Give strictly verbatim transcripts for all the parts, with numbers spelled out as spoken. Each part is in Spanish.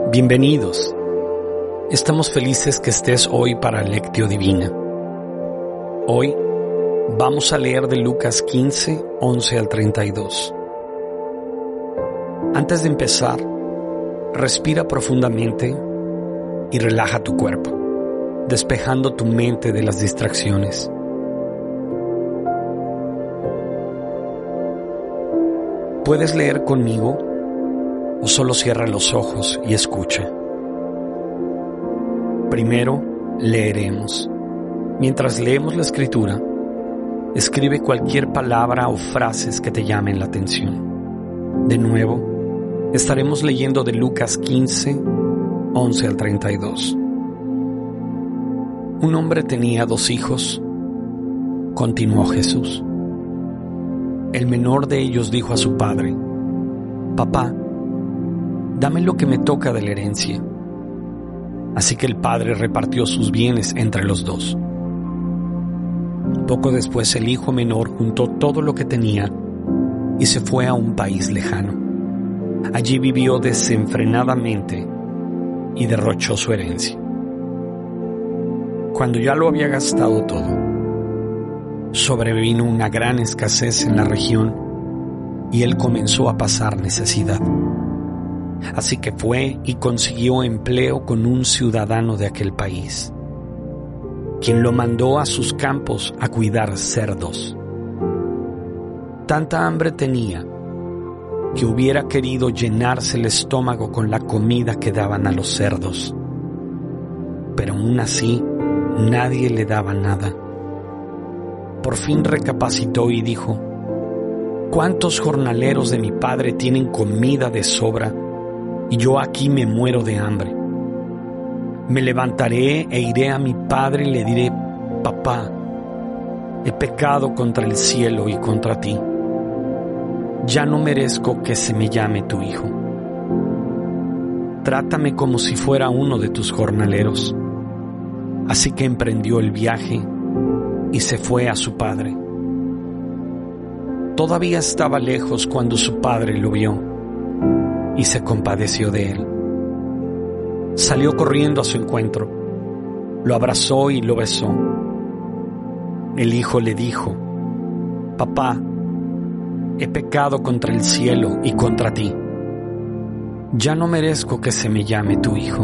Bienvenidos. Estamos felices que estés hoy para Lectio Divina. Hoy vamos a leer de Lucas quince, once al treinta y dos. Antes de empezar, respira profundamente y relaja tu cuerpo, despejando tu mente de las distracciones. ¿Puedes leer conmigo o solo cierra los ojos y escucha? Primero, leeremos. Mientras leemos la escritura, escribe cualquier palabra o frases que te llamen la atención. De nuevo, estaremos leyendo de Lucas quince, once al treinta y dos. Un hombre tenía dos hijos, continuó Jesús. El menor de ellos dijo a su padre: «Papá, dame lo que me toca de la herencia». Así que el padre repartió sus bienes entre los dos. Poco después el hijo menor juntó todo lo que tenía y se fue a un país lejano. Allí vivió desenfrenadamente y derrochó su herencia. Cuando ya lo había gastado todo, sobrevino una gran escasez en la región y él comenzó a pasar necesidad. Así que fue y consiguió empleo con un ciudadano de aquel país, quien lo mandó a sus campos a cuidar cerdos. Tanta hambre tenía que hubiera querido llenarse el estómago con la comida que daban a los cerdos, pero aún así nadie le daba nada. Por fin recapacitó y dijo: «¿Cuántos jornaleros de mi padre tienen comida de sobra y yo aquí me muero de hambre? Me levantaré e iré a mi padre y le diré: Papá, he pecado contra el cielo y contra ti. Ya no merezco que se me llame tu hijo. Trátame como si fuera uno de tus jornaleros». Así que emprendió el viaje y se fue a su padre. Todavía estaba lejos cuando su padre lo vio y se compadeció de él. Salió corriendo a su encuentro, lo abrazó y lo besó. El hijo le dijo: «Papá, he pecado contra el cielo y contra ti. Ya no merezco que se me llame tu hijo».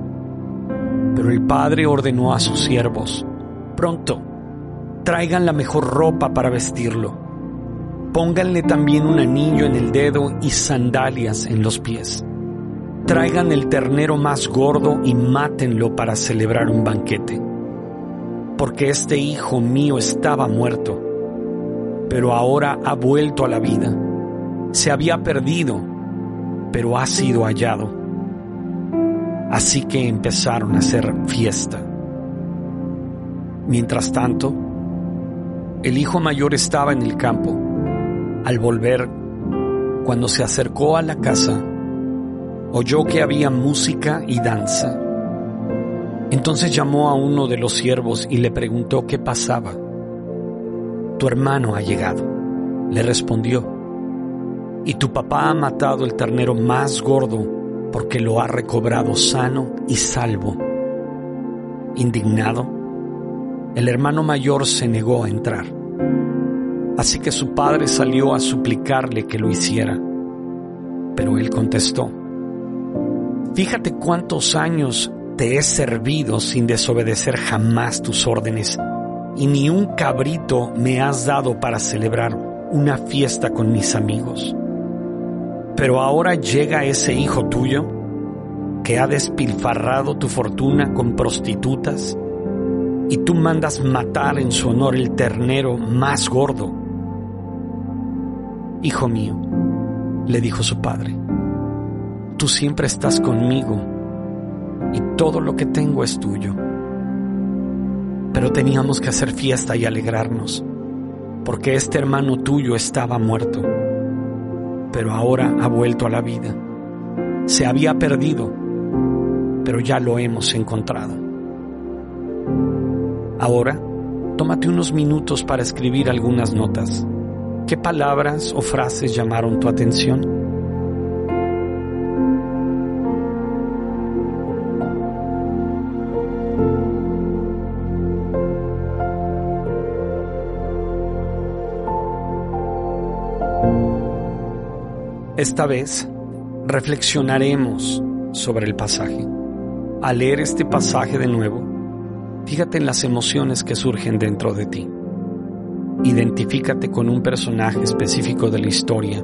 Pero el padre ordenó a sus siervos: «Pronto, traigan la mejor ropa para vestirlo. Pónganle también un anillo en el dedo y sandalias en los pies. Traigan el ternero más gordo y mátenlo para celebrar un banquete. Porque este hijo mío estaba muerto, pero ahora ha vuelto a la vida. Se había perdido, pero ha sido hallado». Así que empezaron a hacer fiesta. Mientras tanto, el hijo mayor estaba en el campo. Al volver, cuando se acercó a la casa, oyó que había música y danza. Entonces llamó a uno de los siervos y le preguntó qué pasaba. «Tu hermano ha llegado», le respondió, «y tu papá ha matado el ternero más gordo porque lo ha recobrado sano y salvo». Indignado, el hermano mayor se negó a entrar. Así que su padre salió a suplicarle que lo hiciera. Pero él contestó: «Fíjate cuántos años te he servido sin desobedecer jamás tus órdenes, y ni un cabrito me has dado para celebrar una fiesta con mis amigos. Pero ahora llega ese hijo tuyo que ha despilfarrado tu fortuna con prostitutas, y tú mandas matar en su honor el ternero más gordo». «Hijo mío», le dijo su padre, «tú siempre estás conmigo y todo lo que tengo es tuyo. Pero teníamos que hacer fiesta y alegrarnos, porque este hermano tuyo estaba muerto, pero ahora ha vuelto a la vida. Se había perdido, pero ya lo hemos encontrado. Ahora, tómate unos minutos para escribir algunas notas. ¿Qué palabras o frases llamaron tu atención?». Esta vez reflexionaremos sobre el pasaje. Al leer este pasaje de nuevo, fíjate en las emociones que surgen dentro de ti. Identifícate con un personaje específico de la historia.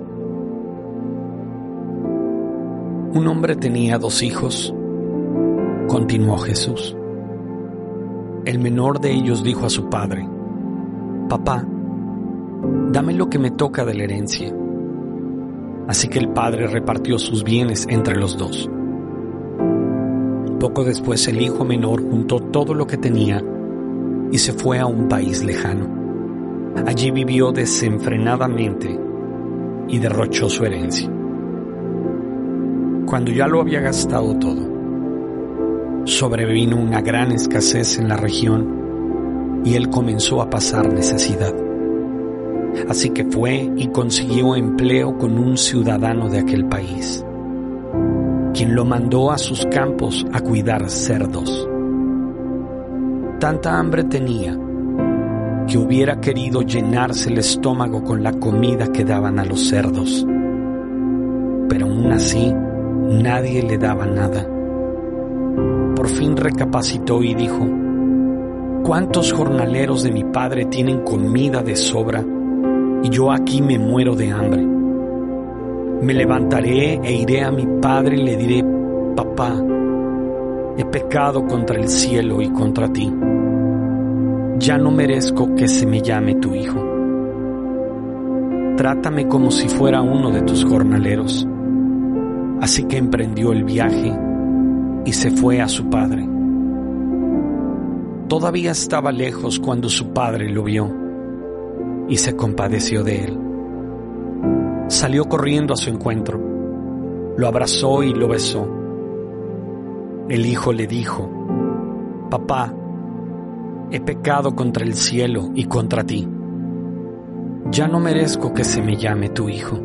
Un hombre tenía dos hijos, continuó Jesús. El menor de ellos dijo a su padre: «Papá, dame lo que me toca de la herencia». Así que el padre repartió sus bienes entre los dos. Poco después el hijo menor juntó todo lo que tenía y se fue a un país lejano. Allí vivió desenfrenadamente y derrochó su herencia. Cuando ya lo había gastado todo, sobrevino una gran escasez en la región y él comenzó a pasar necesidad. Así que fue y consiguió empleo con un ciudadano de aquel país, quien lo mandó a sus campos a cuidar cerdos. Tanta hambre tenía que hubiera querido llenarse el estómago con la comida que daban a los cerdos, pero aún así nadie le daba nada. Por fin recapacitó y dijo: «¿Cuántos jornaleros de mi padre tienen comida de sobra y yo aquí me muero de hambre? Me levantaré e iré a mi padre y le diré: Papá, he pecado contra el cielo y contra ti. Ya no merezco que se me llame tu hijo. Trátame como si fuera uno de tus jornaleros». Así que emprendió el viaje y se fue a su padre. Todavía estaba lejos cuando su padre lo vio y se compadeció de él. Salió corriendo a su encuentro, lo abrazó y lo besó. El hijo le dijo: «Papá, he pecado contra el cielo y contra ti. Ya no merezco que se me llame tu hijo».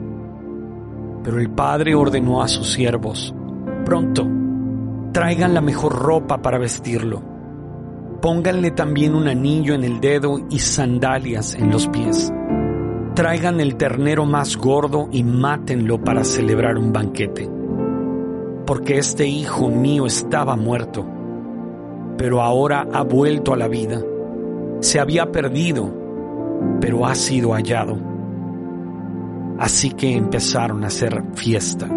Pero el padre ordenó a sus siervos: «Pronto, traigan la mejor ropa para vestirlo. Pónganle también un anillo en el dedo y sandalias en los pies. Traigan el ternero más gordo y mátenlo para celebrar un banquete. Porque este hijo mío estaba muerto, pero ahora ha vuelto a la vida. Se había perdido, pero ha sido hallado». Así que empezaron a hacer fiesta.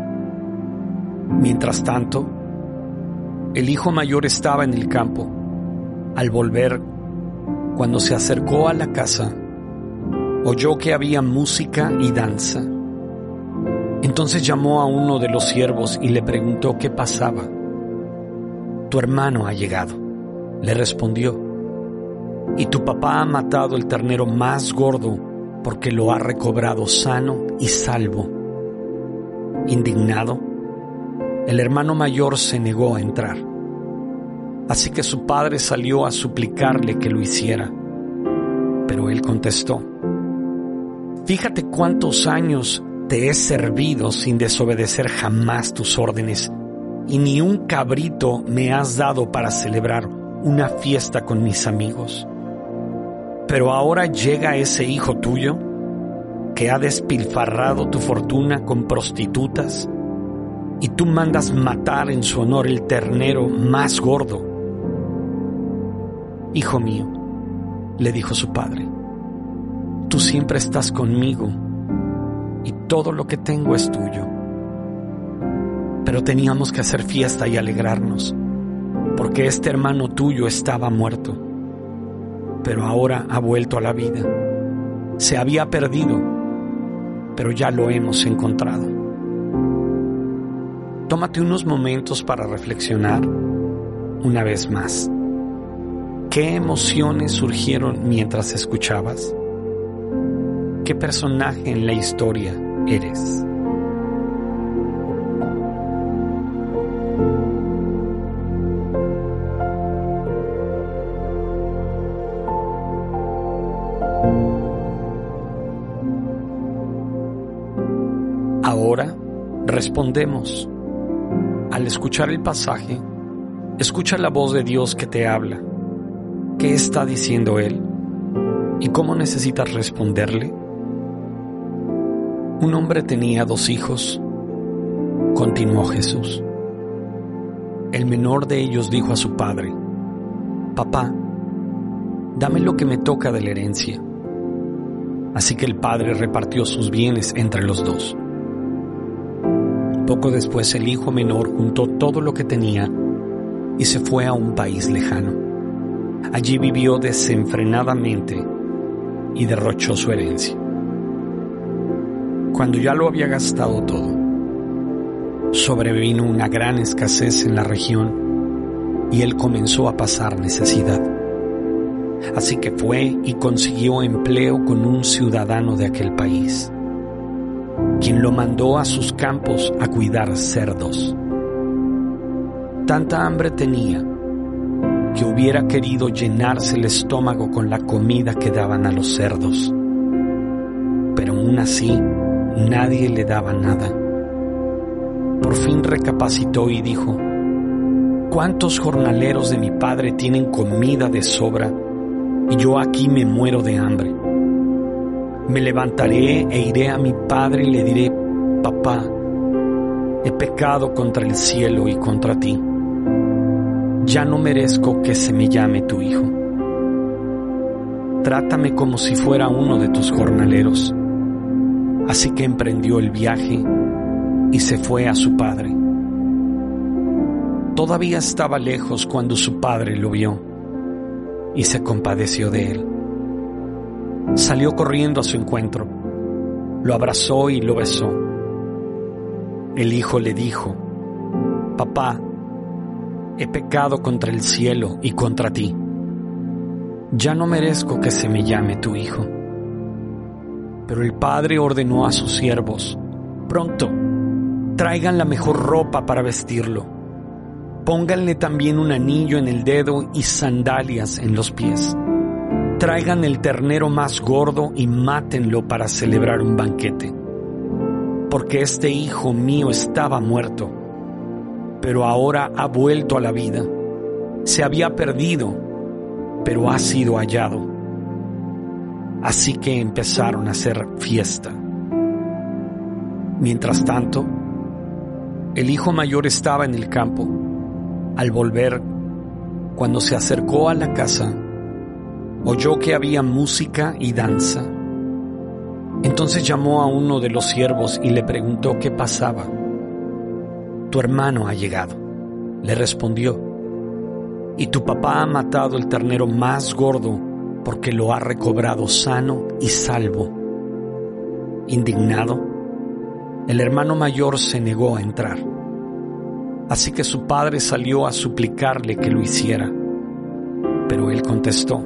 Mientras tanto, el hijo mayor estaba en el campo. Al volver, cuando se acercó a la casa, oyó que había música y danza. Entonces llamó a uno de los siervos y le preguntó qué pasaba. «Tu hermano ha llegado», le respondió, «y tu papá ha matado el ternero más gordo porque lo ha recobrado sano y salvo». Indignado, el hermano mayor se negó a entrar. Así que su padre salió a suplicarle que lo hiciera. Pero él contestó: «Fíjate cuántos años te he servido sin desobedecer jamás tus órdenes, y ni un cabrito me has dado para celebrar una fiesta con mis amigos. Pero ahora llega ese hijo tuyo que ha despilfarrado tu fortuna con prostitutas y tú mandas matar en su honor el ternero más gordo». «Hijo mío», le dijo su padre, «tú siempre estás conmigo y todo lo que tengo es tuyo. Pero teníamos que hacer fiesta y alegrarnos, porque este hermano tuyo estaba muerto, pero ahora ha vuelto a la vida. Se había perdido, pero ya lo hemos encontrado». Tómate unos momentos para reflexionar una vez más. ¿Qué emociones surgieron mientras escuchabas? ¿Qué personaje en la historia eres? Ahora respondemos. Al escuchar el pasaje, escucha la voz de Dios que te habla. ¿Qué está diciendo Él? ¿Y cómo necesitas responderle? Un hombre tenía dos hijos, continuó Jesús. El menor de ellos dijo a su padre: Papá, dame lo que me toca de la herencia. Así que el padre repartió sus bienes entre los dos. Poco después el hijo menor juntó todo lo que tenía y se fue a un país lejano. Allí vivió desenfrenadamente y derrochó su herencia. Cuando ya lo había gastado todo, sobrevino una gran escasez en la región y él comenzó a pasar necesidad. Así que fue y consiguió empleo con un ciudadano de aquel país, quien lo mandó a sus campos a cuidar cerdos. Tanta hambre tenía que hubiera querido llenarse el estómago con la comida que daban a los cerdos, pero aún así nadie le daba nada. Por fin recapacitó y dijo: ¿cuántos jornaleros de mi padre tienen comida de sobra y yo aquí me muero de hambre? Me levantaré e iré a mi padre y le diré: Papá, he pecado contra el cielo y contra ti. Ya no merezco que se me llame tu hijo. Trátame como si fuera uno de tus jornaleros. Así que emprendió el viaje y se fue a su padre. Todavía estaba lejos cuando su padre lo vio y se compadeció de él. Salió corriendo a su encuentro, lo abrazó y lo besó. El hijo le dijo: Papá, he pecado contra el cielo y contra ti. Ya no merezco que se me llame tu hijo. Pero el padre ordenó a sus siervos: pronto, traigan la mejor ropa para vestirlo. Pónganle también un anillo en el dedo y sandalias en los pies. Traigan el ternero más gordo y mátenlo para celebrar un banquete. Porque este hijo mío estaba muerto, pero ahora ha vuelto a la vida. Se había perdido, pero ha sido hallado. Así que empezaron a hacer fiesta. Mientras tanto, el hijo mayor estaba en el campo. Al volver, cuando se acercó a la casa, oyó que había música y danza. Entonces llamó a uno de los siervos y le preguntó qué pasaba. Tu hermano ha llegado, le respondió, y tu papá ha matado el ternero más gordo porque lo ha recobrado sano y salvo. Indignado, el hermano mayor se negó a entrar. Así que su padre salió a suplicarle que lo hiciera. Pero él contestó: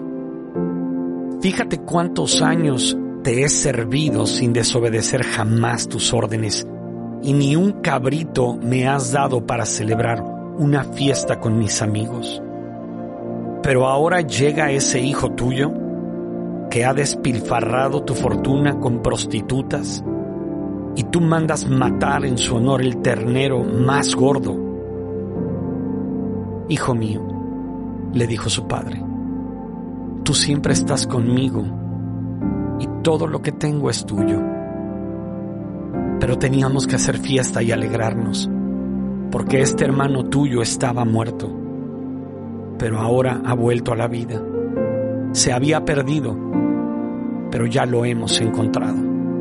fíjate cuántos años te he servido sin desobedecer jamás tus órdenes, y ni un cabrito me has dado para celebrar una fiesta con mis amigos. Pero ahora llega ese hijo tuyo que ha despilfarrado tu fortuna con prostitutas, y tú mandas matar en su honor el ternero más gordo. Hijo mío, le dijo su padre, tú siempre estás conmigo y todo lo que tengo es tuyo. Pero teníamos que hacer fiesta y alegrarnos, porque este hermano tuyo estaba muerto, pero ahora ha vuelto a la vida. Se había perdido, pero ya lo hemos encontrado.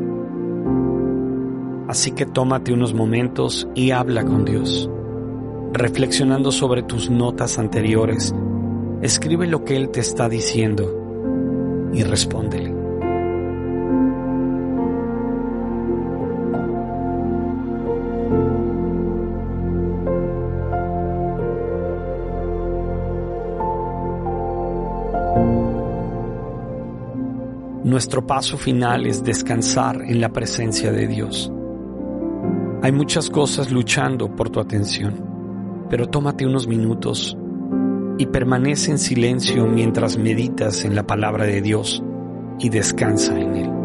Así que tómate unos momentos y habla con Dios. Reflexionando sobre tus notas anteriores, escribe lo que Él te está diciendo y respóndele. Nuestro paso final es descansar en la presencia de Dios. Hay muchas cosas luchando por tu atención, pero tómate unos minutos y permanece en silencio mientras meditas en la palabra de Dios y descansa en Él.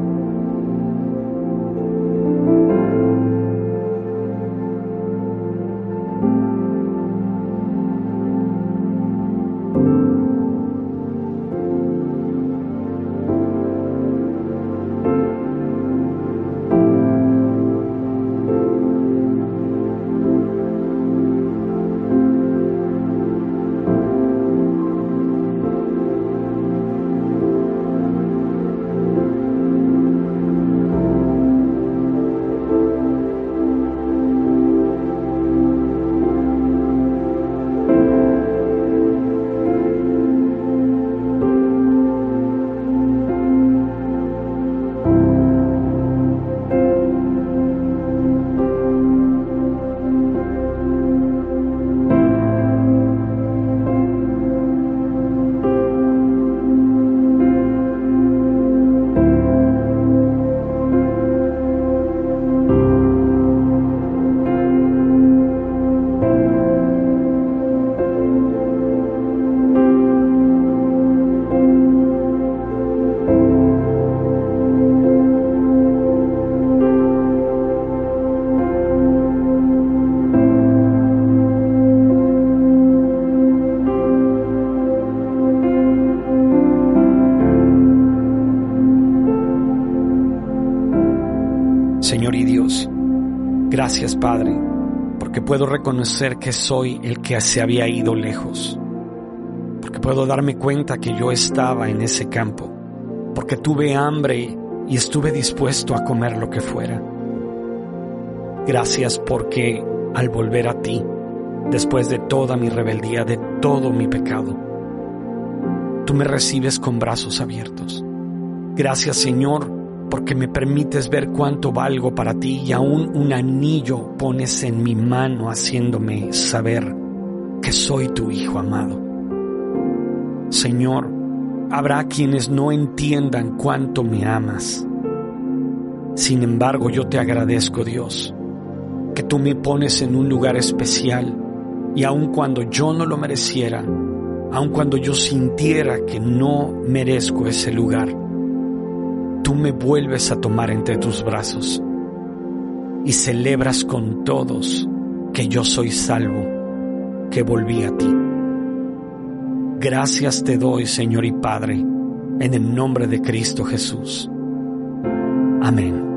Señor y Dios, gracias, Padre, porque puedo reconocer que soy el que se había ido lejos, porque puedo darme cuenta que yo estaba en ese campo, porque tuve hambre y estuve dispuesto a comer lo que fuera. Gracias porque al volver a ti, después de toda mi rebeldía, de todo mi pecado, tú me recibes con brazos abiertos. Gracias, Señor, porque me permites ver cuánto valgo para ti y aún un anillo pones en mi mano haciéndome saber que soy tu hijo amado. Señor, habrá quienes no entiendan cuánto me amas. Sin embargo, yo te agradezco, Dios, que tú me pones en un lugar especial y aun cuando yo no lo mereciera, aun cuando yo sintiera que no merezco ese lugar, tú me vuelves a tomar entre tus brazos y celebras con todos que yo soy salvo, que volví a ti. Gracias te doy, Señor y Padre, en el nombre de Cristo Jesús. Amén.